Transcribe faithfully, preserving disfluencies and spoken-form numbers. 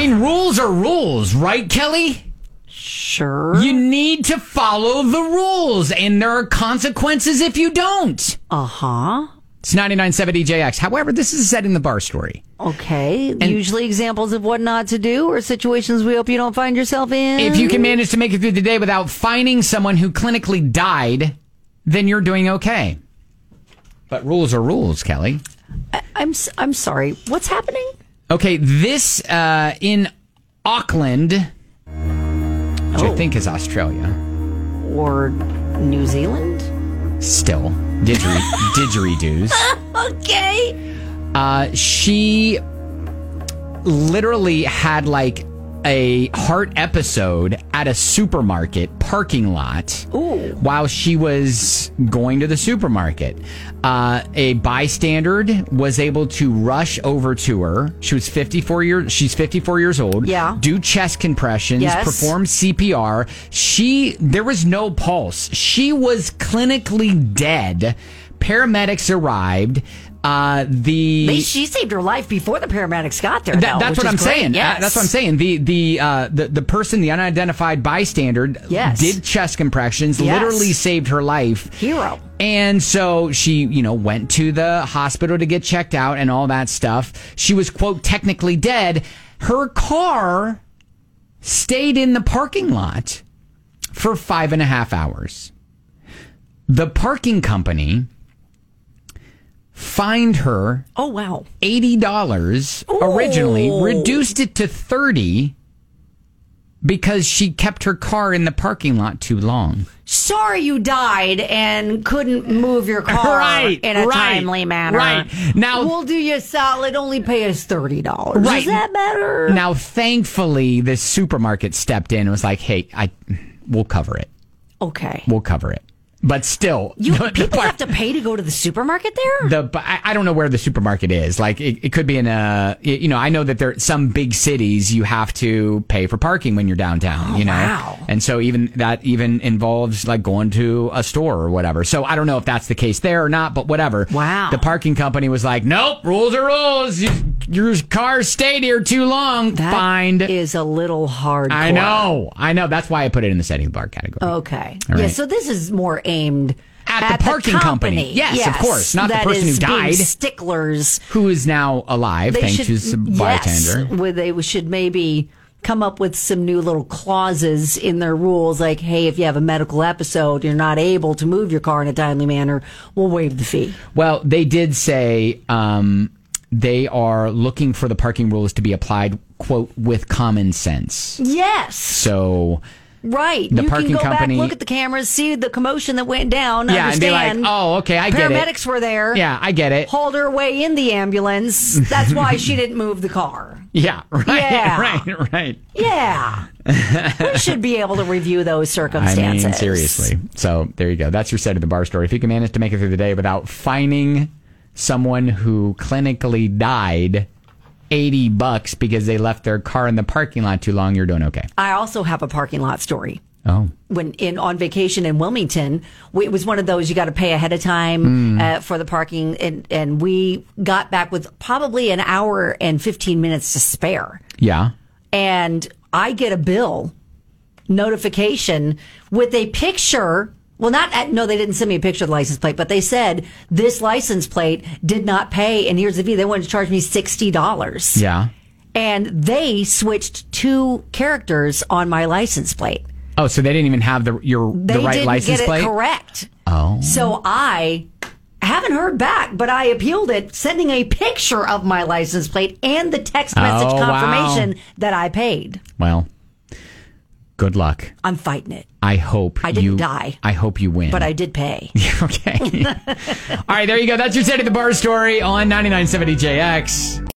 mean, rules are rules, right, Kelly? Sure. You need to follow the rules, and there are consequences if you don't. Uh-huh. It's ninety-nine point seven D J X. However, this is a setting the bar story. Okay. And usually examples of what not to do or situations we hope you don't find yourself in. If you can manage to make it through the day without finding someone who clinically died, then you're doing okay. But rules are rules, Kelly. I, I'm I'm sorry. What's happening? Okay, this uh, in Auckland, which oh. I think is Australia. Or New Zealand? Still. Didgeridoo, didgeridoos. Okay. Uh, she literally had like a heart episode at a supermarket parking lot. Ooh. While she was going to the supermarket. Uh, a bystander was able to rush over to her. She was fifty-four years. She's fifty-four years old. Yeah. Do chest compressions. Yes. Perform C P R. She there was no pulse. She was clinically dead. Paramedics arrived. Uh, the They, she saved her life before the paramedics got there. That, though, that's which what is I'm great. saying. Yes. Uh, that's what I'm saying. The the uh, the the person, the unidentified bystander, yes. did chest compressions. Yes. Literally saved her life. Hero. And so she, you know, went to the hospital to get checked out and all that stuff. She was, quote, technically dead. Her car stayed in the parking lot for five and a half hours. The parking company fined her Oh, wow. eighty dollars Ooh. originally, reduced it to thirty dollars because she kept her car in the parking lot too long. Sorry you died and couldn't move your car Right, in a right, timely manner. right. Now- we'll do you a solid, only pay us thirty dollars. Right. Is that better? Now, thankfully, this supermarket stepped in and was like, hey, I, we'll cover it. Okay. We'll cover it. But still, You, the, people the, have to pay to go to the supermarket there? the but I, I don't know where the supermarket is. Like it, it could be in a, you know, I know that there some big cities you have to pay for parking when you're downtown. Oh, you know, wow. and so even that even involves like going to a store or whatever. So I don't know if that's the case there or not, but whatever. Wow. The parking company was like, nope, rules are rules. You, your car stayed here too long. That Fined. is a little hardcore. I know, I know. That's why I put it in the setting bar category. Okay. All Yeah, right. so this is more aimed At the parking company. Yes, of course. Not the that person who is being died. Sticklers. Who is now alive, They thanks should, to some yes, bartender. where they should maybe come up with some new little clauses in their rules, like, hey, if you have a medical episode, you're not able to move your car in a timely manner, we'll waive the fee. Well, they did say um, they are looking for the parking rules to be applied, quote, with common sense. Yes. So, Right. The you parking can go company- back, look at the cameras, see the commotion that went down, yeah, and be understand. like, oh, okay, I get it. Paramedics were there. Yeah, I get it. Hauled her away in the ambulance. That's why she didn't move the car. Yeah, right, Yeah. right, right. Yeah. We should be able to review those I circumstances. mean, seriously. So, there you go. That's your set of the bar story. If you can manage to make it through the day without fining someone who clinically died eighty bucks because they left their car in the parking lot too long, you're doing okay. I also have a parking lot story. Oh. When in on vacation in Wilmington, we, it was one of those you got to pay ahead of time Mm. uh, for the parking, and and we got back with probably an hour and fifteen minutes to spare, Yeah. and I get a bill notification with a picture. Well, not at, no, they didn't send me a picture of the license plate, but they said this license plate did not pay, and here's the fee. They wanted to charge me sixty dollars. Yeah. And they switched two characters on my license plate. Oh, so they didn't even have the your They the right didn't license get it plate? correct. Oh. So I haven't heard back, but I appealed it, sending a picture of my license plate and the text message Oh, confirmation wow. that I paid. Well, good luck. I'm fighting it, I hope I didn't you die. I hope you win. but I did pay. Okay. All right, there you go. That's your Set of the Bar story on ninety-nine point seven D J X.